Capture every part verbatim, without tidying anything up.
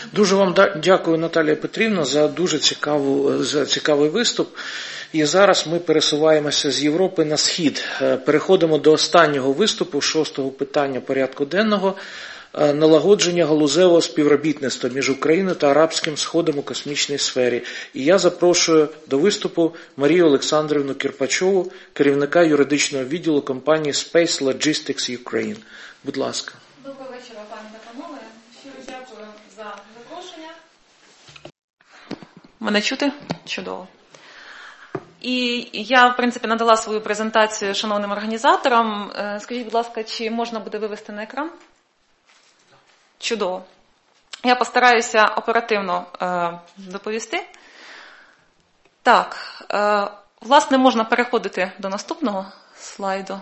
Дуже вам дякую, Наталія Петрівна, за дуже цікаву, за цікавий виступ. І зараз ми пересуваємося з Європи на схід. Переходимо до останнього виступу, шостого питання порядку денного. Налагодження галузевого співробітництва між Україною та Арабським Сходом у космічній сфері. І я запрошую до виступу Марію Олександрівну Кірпачову, керівника юридичного відділу компанії Space Logistics Ukraine. Будь ласка. Доброго вечора, пані та панове. Щиро дякую за запрошення. Мене чути? Чудово. І я, в принципі, надала свою презентацію шановним організаторам. Скажіть, будь ласка, чи можна буде вивести на екран? Чудово. Я постараюся оперативно е, доповісти. Так, е, власне, можна переходити до наступного слайду.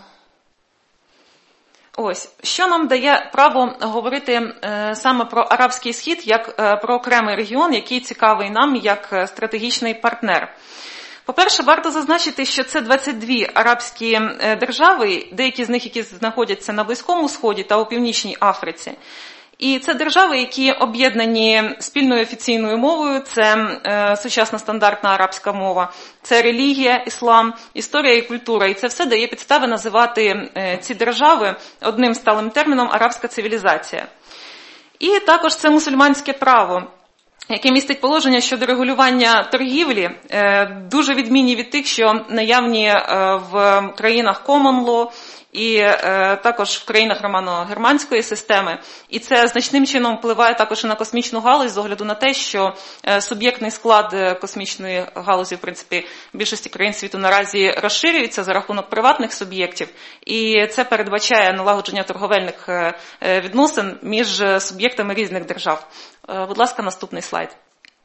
Ось, що нам дає право говорити е, саме про Арабський Схід, як е, про окремий регіон, який цікавий нам як стратегічний партнер. По-перше, варто зазначити, що це двадцять дві арабські держави, деякі з них, які знаходяться на Близькому Сході та у Північній Африці. І це держави, які об'єднані спільною офіційною мовою, це е, сучасна стандартна арабська мова, це релігія, іслам, історія і культура. І це все дає підстави називати е, ці держави одним сталим терміном «арабська цивілізація». І також це мусульманське право, яке містить положення щодо регулювання торгівлі, е, дуже відмінні від тих, що наявні е, в країнах Common Law, і е, також в країнах романо-германської системи. І це значним чином впливає також і на космічну галузь з огляду на те, що е, суб'єктний склад космічної галузі, в принципі, в більшості країн світу наразі розширюється за рахунок приватних суб'єктів. І це передбачає налагодження торговельних е, відносин між суб'єктами різних держав. Е, будь ласка, наступний слайд.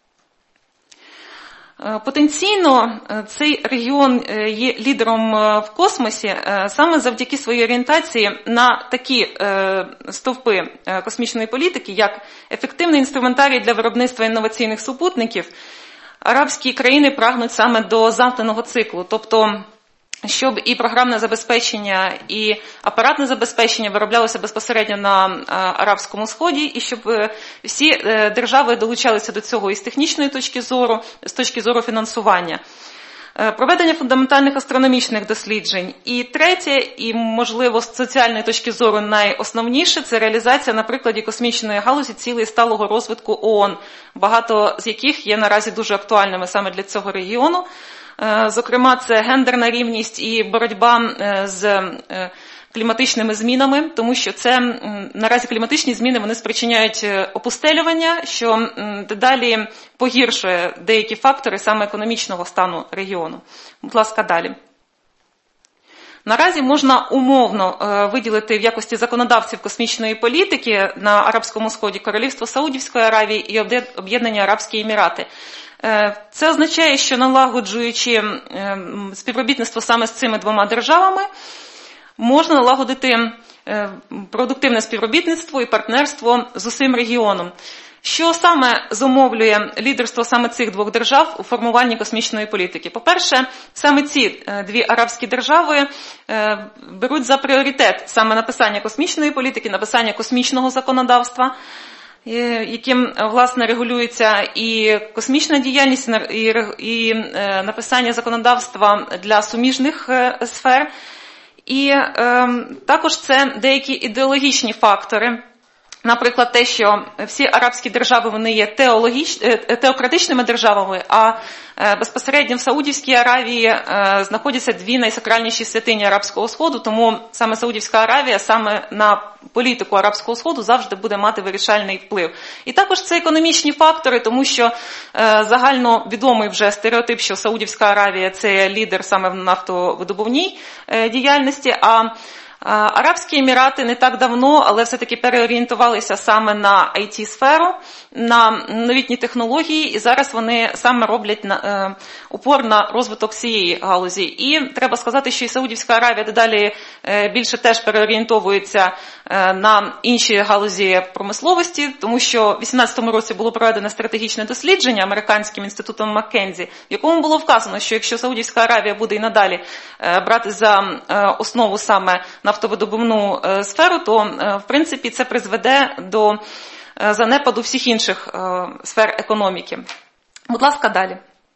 Потенційно цей регіон є лідером в космосі саме завдяки своїй орієнтації на такі стовпи космічної політики, як ефективний інструментарій для виробництва інноваційних супутників. Арабські країни прагнуть саме до замкненого циклу, тобто щоб і програмне забезпечення, і апаратне забезпечення вироблялося безпосередньо на Арабському Сході, і щоб всі держави долучалися до цього і з технічної точки зору, з точки зору фінансування. Проведення фундаментальних астрономічних досліджень. І третє, і, можливо, з соціальної точки зору найосновніше, це реалізація на прикладі космічної галузі цілей сталого розвитку ООН, багато з яких є наразі дуже актуальними саме для цього регіону. Зокрема, це гендерна рівність і боротьба з кліматичними змінами, тому що це наразі кліматичні зміни вони спричиняють опустелювання, що дедалі погіршує деякі фактори саме економічного стану регіону. Будь ласка, далі. Наразі можна умовно виділити в якості законодавців космічної політики на Арабському Сході Королівство Саудівської Аравії і Об'єднані Арабські Емірати. Це означає, що налагоджуючи співробітництво саме з цими двома державами, можна налагодити продуктивне співробітництво і партнерство з усім регіоном. Що саме зумовлює лідерство саме цих двох держав у формуванні космічної політики? По-перше, саме ці дві арабські держави беруть за пріоритет саме написання космічної політики, написання космічного законодавства, яким, власне, регулюється і космічна діяльність, і, і написання законодавства для суміжних сфер. І е, також це деякі ідеологічні фактори. Наприклад, те, що всі арабські держави вони є теологіч... теократичними державами, а безпосередньо в Саудівській Аравії знаходяться дві найсакральніші святині Арабського Сходу, тому саме Саудівська Аравія саме на політику Арабського Сходу завжди буде мати вирішальний вплив. І також це економічні фактори, тому що загально відомий вже стереотип, що Саудівська Аравія – це лідер саме в нафтовидобувній діяльності, а Арабські Емірати не так давно, але все-таки переорієнтувалися саме на ай ті-сферу, на новітні технології, і зараз вони саме роблять на, е, упор на розвиток цієї галузі. І треба сказати, що і Саудівська Аравія дедалі е, більше теж переорієнтовується е, на інші галузі промисловості, тому що в вісімнадцятому році було проведено стратегічне дослідження американським інститутом Маккензі, в якому було вказано, що якщо Саудівська Аравія буде і надалі е, брати за е, основу саме нафтовидобувну сферу, то, в принципі, це призведе до занепаду всіх інших сфер економіки. Будь ласка, далі.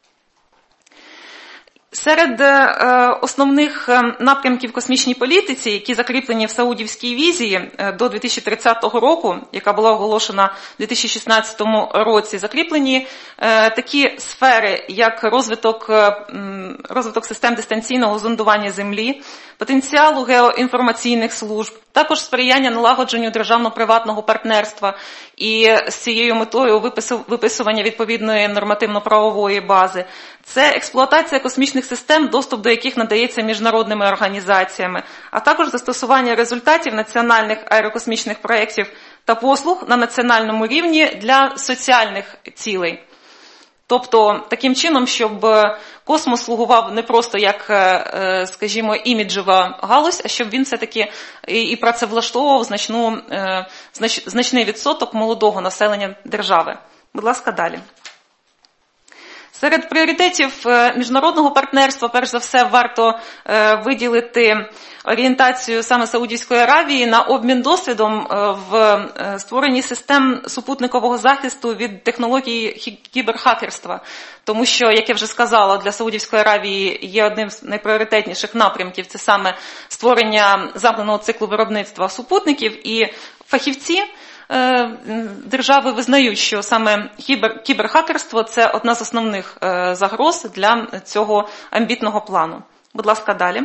Серед основних напрямків космічній політиці, які закріплені в Саудівській візії до дві тисячі тридцятого року, яка була оголошена в дві тисячі шістнадцятому році, закріплені такі сфери, як розвиток, розвиток систем дистанційного зондування Землі, потенціалу геоінформаційних служб, також сприяння налагодженню державно-приватного партнерства і з цією метою виписування відповідної нормативно-правової бази. Це експлуатація космічних систем, доступ до яких надається міжнародними організаціями, а також застосування результатів національних аерокосмічних проєктів та послуг на національному рівні для соціальних цілей. Тобто, таким чином, щоб космос слугував не просто як, скажімо, іміджева галузь, а щоб він все-таки і працевлаштовував значну, знач, значний відсоток молодого населення держави. Будь ласка, далі. Серед пріоритетів міжнародного партнерства, перш за все, варто виділити орієнтацію саме Саудівської Аравії на обмін досвідом в створенні систем супутникового захисту від технологій кіберхакерства. Тому що, як я вже сказала, для Саудівської Аравії є одним з найпріоритетніших напрямків – це саме створення замкненого циклу виробництва супутників, і фахівці держави визнають, що саме кібер, кіберхакерство – це одна з основних загроз для цього амбітного плану. Будь ласка, далі.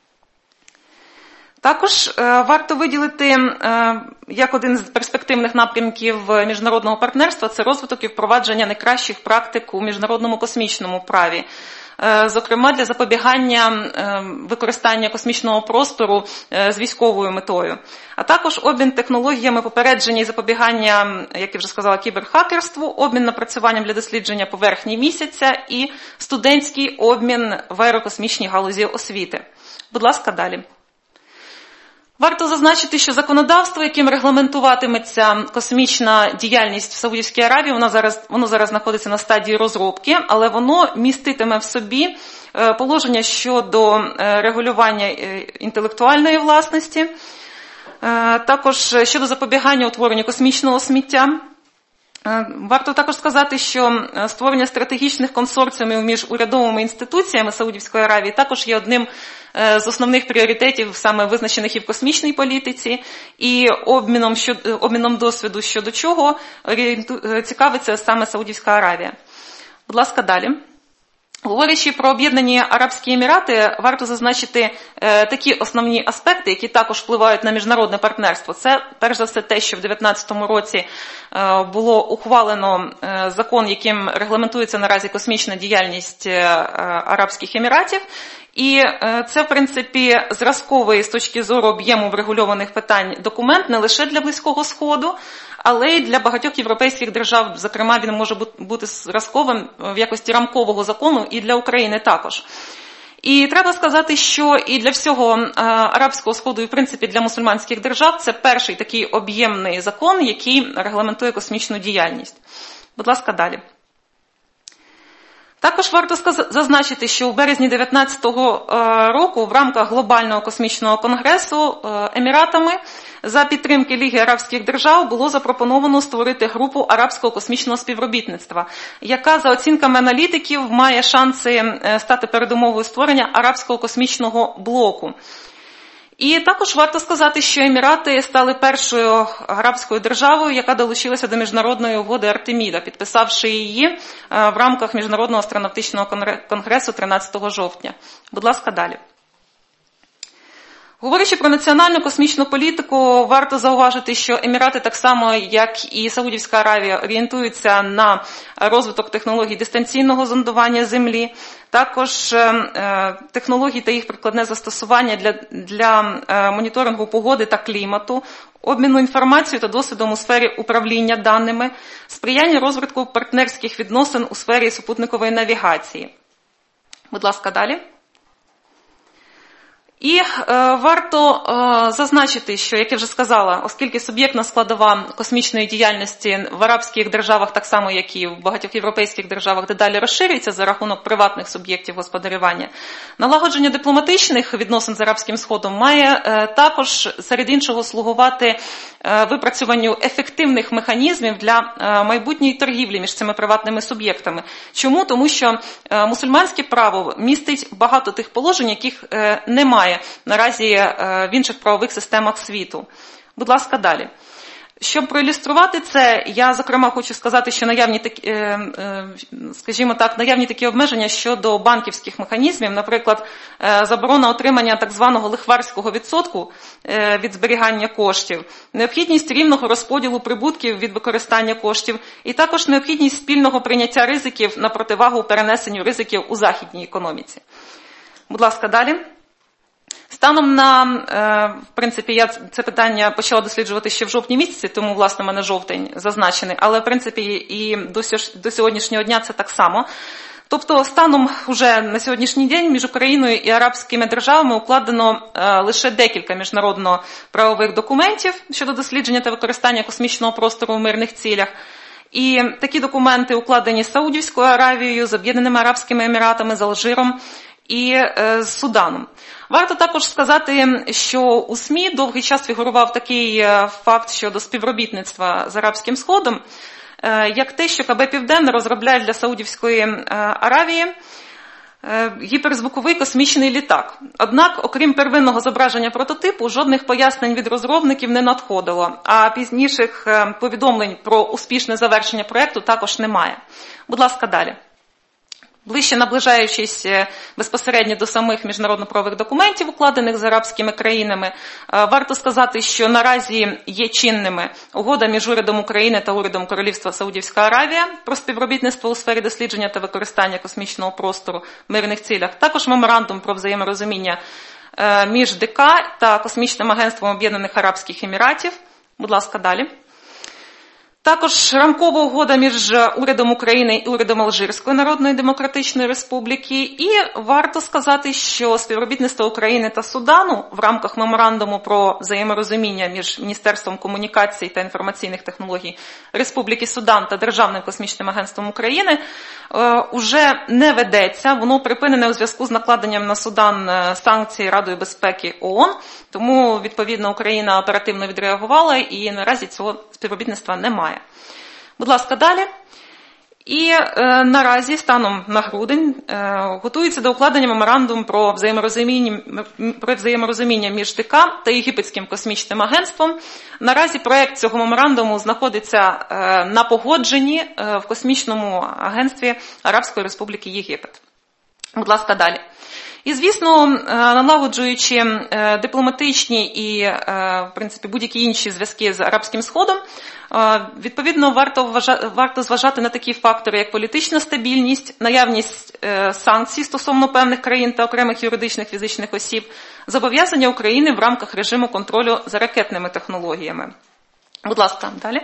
Також варто виділити як один з перспективних напрямків міжнародного партнерства – це розвиток і впровадження найкращих практик у міжнародному космічному праві. Зокрема, для запобігання використання космічного простору з військовою метою. А також обмін технологіями попередження і запобігання, як я вже сказала, кіберхакерству, обмін напрацюванням для дослідження поверхні місяця і студентський обмін в аерокосмічній галузі освіти. Будь ласка, далі. Варто зазначити, що законодавство, яким регламентуватиметься космічна діяльність в Саудівській Аравії, воно зараз, воно зараз знаходиться на стадії розробки, але воно міститиме в собі положення щодо регулювання інтелектуальної власності, також щодо запобігання утворенню космічного сміття. Варто також сказати, що створення стратегічних консорціумів між урядовими інституціями Саудівської Аравії також є одним з основних пріоритетів, саме визначених і в космічній політиці, і обміном, щодо, обміном досвіду щодо чого цікавиться саме Саудівська Аравія. Будь ласка, далі. Говорячи про Об'єднані Арабські Емірати, варто зазначити е, такі основні аспекти, які також впливають на міжнародне партнерство. Це, перш за все, те, що в дві тисячі дев'ятнадцятому році е, було ухвалено е, закон, яким регламентується наразі космічна діяльність е, Арабських Еміратів. І е, це, в принципі, зразковий з точки зору об'єму врегульованих питань документ не лише для Близького Сходу, але й для багатьох європейських держав, зокрема, він може бути зразковим в якості рамкового закону і для України також. І треба сказати, що і для всього Арабського Сходу, і в принципі для мусульманських держав, це перший такий об'ємний закон, який регламентує космічну діяльність. Будь ласка, далі. Також варто зазначити, що у березні дві тисячі дев'ятнадцятого року в рамках глобального космічного конгресу Еміратами за підтримки Ліги арабських держав було запропоновано створити групу арабського космічного співробітництва, яка, за оцінками аналітиків, має шанси стати передумовою створення арабського космічного блоку. І також варто сказати, що Емірати стали першою арабською державою, яка долучилася до міжнародної угоди Артеміда, підписавши її в рамках Міжнародного астронавтичного конгресу тринадцятого жовтня. Будь ласка, далі. Говорячи про національну космічну політику, варто зауважити, що Емірати так само, як і Саудівська Аравія, орієнтуються на розвиток технологій дистанційного зондування Землі, також е, технології та їх прикладне застосування для, для е, моніторингу погоди та клімату, обміну інформацією та досвідом у сфері управління даними, сприяння розвитку партнерських відносин у сфері супутникової навігації. Будь ласка, далі. І е, варто е, зазначити, що, як я вже сказала, оскільки суб'єктна складова космічної діяльності в арабських державах, так само як і в багатьох європейських державах, дедалі розширюється за рахунок приватних суб'єктів господарювання, налагодження дипломатичних відносин з Арабським Сходом має е, також, серед іншого, слугувати е, випрацюванню ефективних механізмів для е, майбутньої торгівлі між цими приватними суб'єктами. Чому? Тому що е, мусульманське право містить багато тих положень, яких е, немає наразі в інших правових системах світу. Будь ласка, далі. Щоб проілюструвати це, я, зокрема, хочу сказати, що наявні такі, скажімо так, наявні такі обмеження щодо банківських механізмів, наприклад, заборона отримання так званого лихварського відсотку від зберігання коштів, необхідність рівного розподілу прибутків від використання коштів і також необхідність спільного прийняття ризиків на противагу перенесенню ризиків у західній економіці. Будь ласка, далі. Станом на, в принципі, я це питання почала досліджувати ще в жовтні місяці, тому, власне, в мене жовтень зазначений, але, в принципі, і до сьогоднішнього дня це так само. Тобто, станом уже на сьогоднішній день між Україною і арабськими державами укладено лише декілька міжнародно-правових документів щодо дослідження та використання космічного простору в мирних цілях. І такі документи укладені з Саудівською Аравією, з Об'єднаними Арабськими Еміратами, з Алжиром і з Суданом. Варто також сказати, що у СМІ довгий час фігурував такий факт щодо співробітництва з Арабським Сходом, як те, що КБ «Південне» розробляє для Саудівської Аравії гіперзвуковий космічний літак. Однак, окрім первинного зображення прототипу, жодних пояснень від розробників не надходило, а пізніших повідомлень про успішне завершення проєкту також немає. Будь ласка, далі. Ближче наближаючись безпосередньо до самих міжнародно-правових документів, укладених з арабськими країнами, варто сказати, що наразі є чинними угода між урядом України та урядом Королівства Саудівська Аравія про співробітництво у сфері дослідження та використання космічного простору в мирних цілях, також меморандум про взаєморозуміння між ДК та Космічним агентством Об'єднаних Арабських Еміратів. Будь ласка, далі. Також рамкова угода між урядом України і урядом Алжирської Народної Демократичної Республіки. І варто сказати, що співробітництво України та Судану в рамках меморандуму про взаєморозуміння між Міністерством комунікацій та інформаційних технологій Республіки Судан та Державним космічним агентством України уже не ведеться. Воно припинене у зв'язку з накладенням на Судан санкцій Радою безпеки ООН. Тому, відповідно, Україна оперативно відреагувала і наразі цього співробітництва немає. Будь ласка, далі. І е, наразі, станом на грудень, е, готується до укладення меморандум про взаєморозуміння, про взаєморозуміння між ТК та Єгипетським космічним агентством. Наразі проєкт цього меморандуму знаходиться е, на погодженні е, в космічному агентстві Арабської Республіки Єгипет. Будь ласка, далі. І, звісно, налагоджуючи дипломатичні і, в принципі, будь-які інші зв'язки з Арабським Сходом, відповідно, варто, вважати, варто зважати на такі фактори, як політична стабільність, наявність санкцій стосовно певних країн та окремих юридичних фізичних осіб, зобов'язання України в рамках режиму контролю за ракетними технологіями. Будь ласка, далі.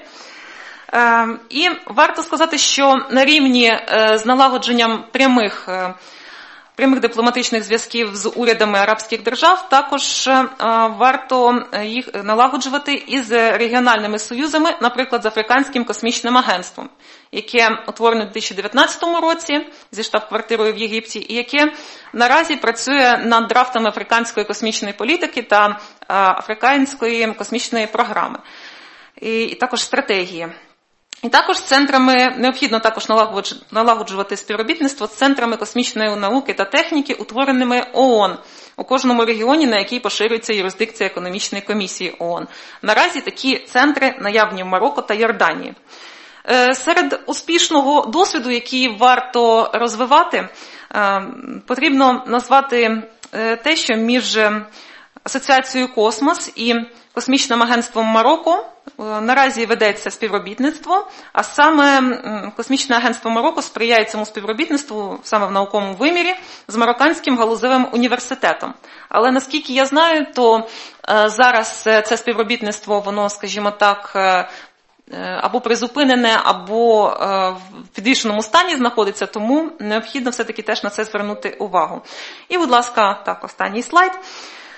І варто сказати, що на рівні з налагодженням прямих прямих дипломатичних зв'язків з урядами арабських держав також варто їх налагоджувати із регіональними союзами, наприклад, з Африканським космічним агентством, яке утворене у дві тисячі дев'ятнадцятому році зі штаб-квартирою в Єгипті, і яке наразі працює над драфтами африканської космічної політики та африканської космічної програми, і також стратегії. І також з центрами, необхідно також налагоджувати співробітництво з центрами космічної науки та техніки, утвореними ООН, у кожному регіоні, на який поширюється юрисдикція економічної комісії ООН. Наразі такі центри наявні в Марокко та Йорданії. Серед успішного досвіду, який варто розвивати, потрібно назвати те, що між Асоціацією «Космос» і Космічним агентством Марокко наразі ведеться співробітництво, а саме Космічне агентство Марокко сприяє цьому співробітництву саме в науковому вимірі з Марокканським галузевим університетом. Але наскільки я знаю, то зараз це співробітництво, воно, скажімо так, або призупинене, або в підвішеному стані знаходиться, тому необхідно все-таки теж на це звернути увагу. І, будь ласка, так, останній слайд.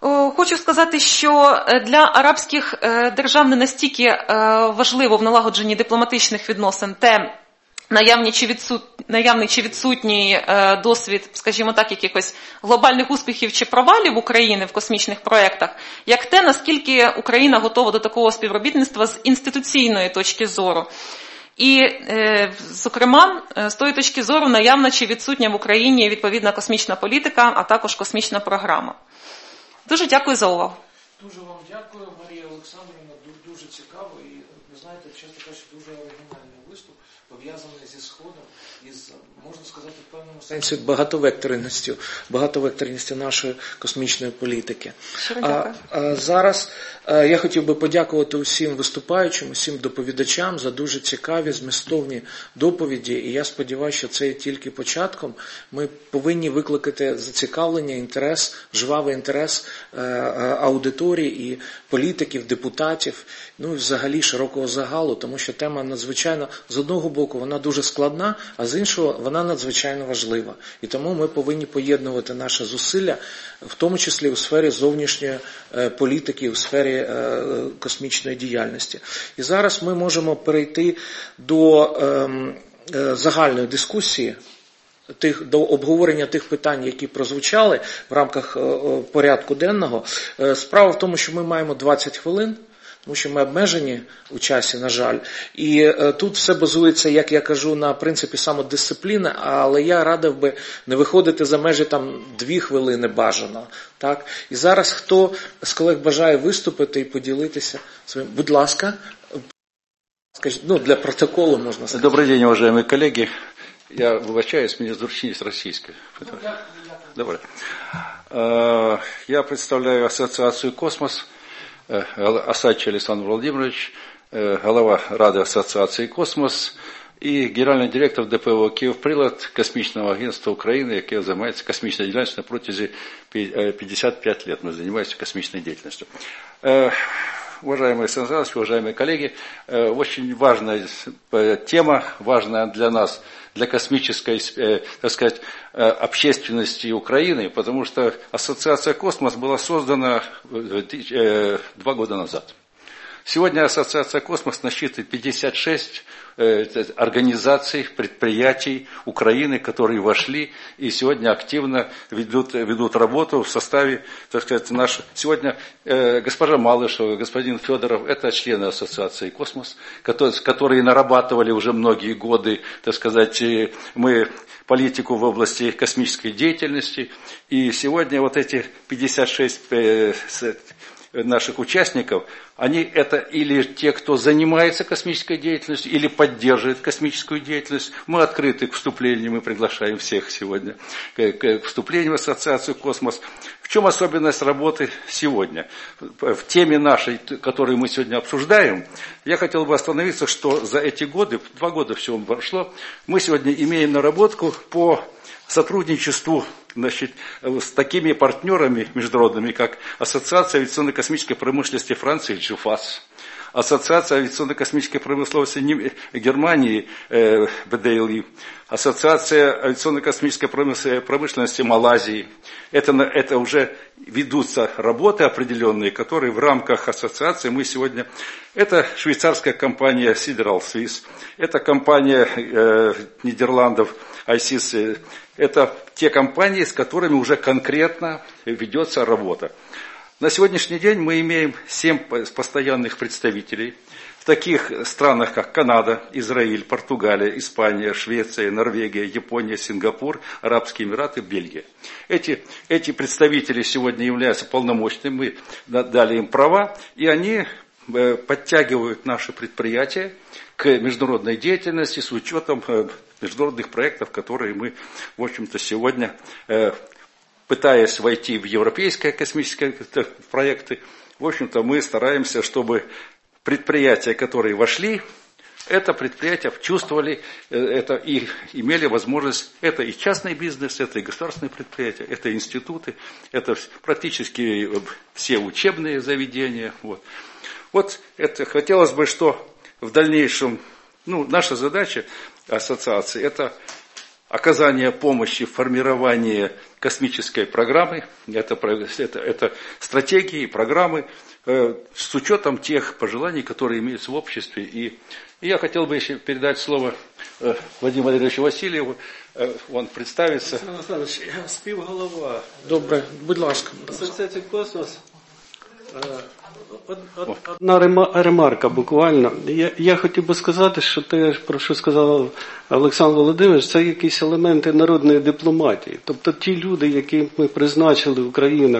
Хочу сказати, що для арабських держав не настільки важливо в налагодженні дипломатичних відносин те, наявний чи, відсут... наявний чи відсутній досвід, скажімо так, якихось глобальних успіхів чи провалів України в космічних проєктах, як те, наскільки Україна готова до такого співробітництва з інституційної точки зору. І, зокрема, з тої точки зору наявна чи відсутня в Україні відповідна космічна політика, а також космічна програма. Дуже дякую за увагу. Дуже вам дякую, Марія Олександрівна, дуже цікаво і, ви знаєте, чесно кажучи, дуже оригінальний виступ, пов'язаний зі Сходом, із, можна сказати, в певному сенсі багатовекторністю, багатовекторністю нашої космічної політики. А, а зараз а, я хотів би подякувати усім виступаючим, усім доповідачам за дуже цікаві, змістовні доповіді, і я сподіваюся, що це є тільки початком. Ми повинні викликати зацікавлення, інтерес, жвавий інтерес а, аудиторії і політиків, депутатів, ну і взагалі широкого загалу, тому що тема надзвичайно, з одного боку, вона дуже складна, а з іншого вона надзвичайно важлива. І тому ми повинні поєднувати наші зусилля, в тому числі у сфері зовнішньої політики, у сфері космічної діяльності. І зараз ми можемо перейти до загальної дискусії, Тих, до обговорення тих питань, які прозвучали в рамках порядку денного. Справа в тому, що ми маємо двадцять хвилин, тому що ми обмежені у часі, на жаль. І е, тут все базується, як я кажу, на принципі самодисципліни, але я радив би не виходити за межі там дві хвилини бажано. Так? І зараз хто з колег бажає виступити і поділитися своїм, будь ласка, скажіть, ну, для протоколу можна сказати. Добрый день, уважаемые коллеги. Я выбачаюсь, мне зручність российская. Ну, я, я... Добре. Я представляю ассоциацию «Космос». Осадчий Александр Владимирович, глава Рады ассоциации «Космос» и генеральный директор ДПО «Київприлад» Космічного агентства України, яке займається космічною діяльністю на протязі пятьдесят пять лет. Мы занимаемся космичной деятельностью. Уважаемый Александр Иванович, уважаемые коллеги, очень важная тема, важная для нас, для космической, так сказать, общественности Украины, потому что Ассоциация «Космос» была создана два года назад. Сегодня Ассоциация «Космос» насчитывает пятьдесят шесть организаций, предприятий Украины, которые вошли и сегодня активно ведут, ведут работу в составе, так сказать, наш... Сегодня э, госпожа Малышева, господин Федоров, это члены Ассоциации «Космос», которые, которые нарабатывали уже многие годы, так сказать, мы политику в области космической деятельности. И сегодня вот эти пятьдесят шесть э, наших участников, они это или те, кто занимается космической деятельностью, или поддерживает космическую деятельность. Мы открыты к вступлению, мы приглашаем всех сегодня к, к вступлению в Ассоциацию «Космос». В чем особенность работы сегодня? В теме нашей, которую мы сегодня обсуждаем, я хотел бы остановиться, что за эти годы, два года всего прошло, мы сегодня имеем наработку по сотрудничеству, значит, с такими партнерами международными, как Ассоциация авиационно-космической промышленности Франции, ДЖИФАС, Ассоциация авиационно-космической промышленности Германии, бэ дэ эл и, Ассоциация авиационно-космической промышленности Малайзии. Это, это уже ведутся работы определенные, которые в рамках ассоциации мы сегодня... Это швейцарская компания Sideral Swiss, это компания э, Нидерландов ай си эс, это те компании, с которыми уже конкретно ведется работа. На сегодняшний день мы имеем семь постоянных представителей в таких странах, как Канада, Израиль, Португалия, Испания, Швеция, Норвегия, Япония, Сингапур, Арабские Эмираты, Бельгия. Эти, эти представители сегодня являются полномочными, мы дали им права, и они подтягивают наши предприятия к международной деятельности с учетом международных проектов, которые мы, в общем-то, сегодня, пытаясь войти в европейские космические проекты, в общем-то, мы стараемся, чтобы предприятия, которые вошли, это предприятия чувствовали, это и имели возможность, это и частный бизнес, это и государственные предприятия, это институты, это практически все учебные заведения. Вот, вот это хотелось бы, что в дальнейшем, ну, наша задача ассоциации, это оказание помощи в формировании космической программы, это, это, это стратегии и программы, э, с учетом тех пожеланий, которые имеются в обществе. И, и я хотел бы еще передать слово э, Владимиру Валерьевичу Васильеву, э, он представится. Олександр Олександрович, я співголова. Добре, будь ласка. Асоціації «Космос». Одна ремарка буквально. Я, я хотів би сказати, що те, про що сказав Олександр Володимирович, це якісь елементи народної дипломатії. Тобто ті люди, які ми призначили в країнах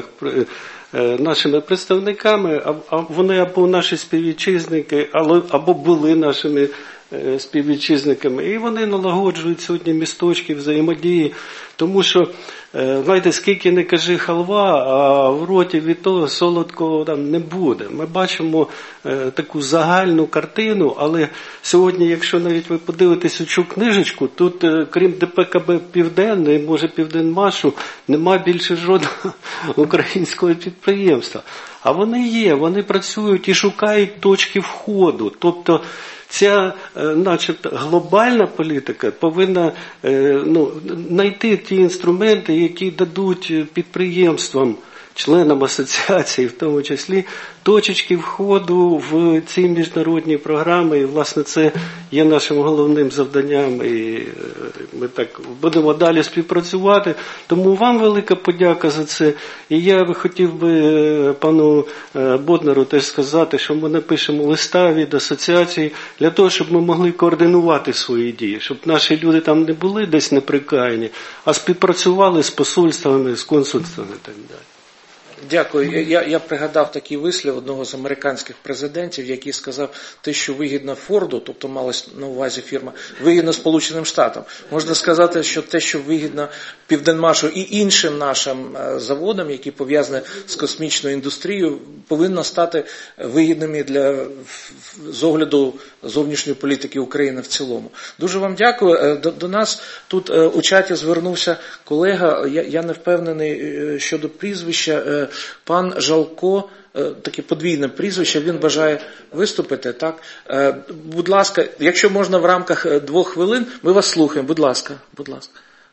нашими представниками, а вони або наші співвітчизники, або були нашими співвітчизниками. І вони налагоджують сьогодні місточки взаємодії, тому що, знаєте, скільки не кажи халва, а в роті від того солодкого там не буде. Ми бачимо таку загальну картину, але сьогодні, якщо навіть ви подивитесь у цю книжечку, тут, крім ДПКБ Південний, може Південмашу, нема більше жодного українського підприємства. А вони є, вони працюють і шукають точки входу. Тобто, ця, начебто, глобальна політика повинна ну, знайти ті інструменти, які дадуть підприємствам, членам асоціації, в тому числі, точечки входу в ці міжнародні програми. І, власне, це є нашим головним завданням. І ми так будемо далі співпрацювати. Тому вам велика подяка за це. І я би хотів би пану Боднару теж сказати, що ми напишемо листа від асоціації для того, щоб ми могли координувати свої дії, щоб наші люди там не були десь неприкаяні, а співпрацювали з посольствами, з консульствами і так далі. Дякую. Я, я пригадав такий вислів одного з американських президентів, який сказав, те, що вигідно Форду, тобто малась на увазі фірма, вигідно Сполученим Штатам. Можна сказати, що те, що вигідно Південмашу і іншим нашим заводам, які пов'язані з космічною індустрією, повинно стати вигідними для, з огляду зовнішньої політики України в цілому. Дуже вам дякую. До, до нас тут у чаті звернувся колега, я, я не впевнений щодо прізвища, пан Жалко, таке подвійне прізвище, він бажає виступити, так? Будь ласка, якщо можна в рамках двох хвилин, ми вас слухаємо, будь ласка, будь ласка.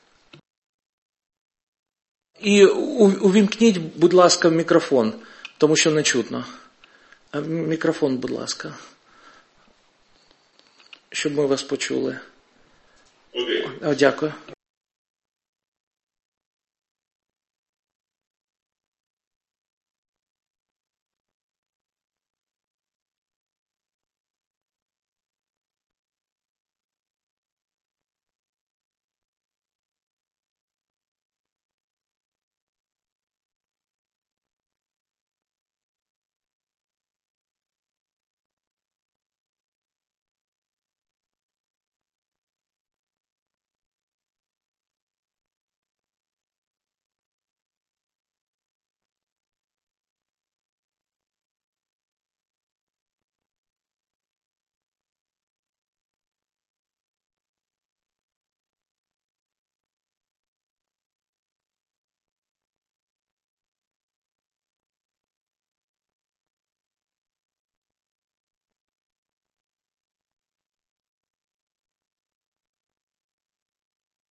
І увімкніть, будь ласка, мікрофон, тому що не чутно. Мікрофон, будь ласка, щоб ми вас почули. Окей. О, дякую.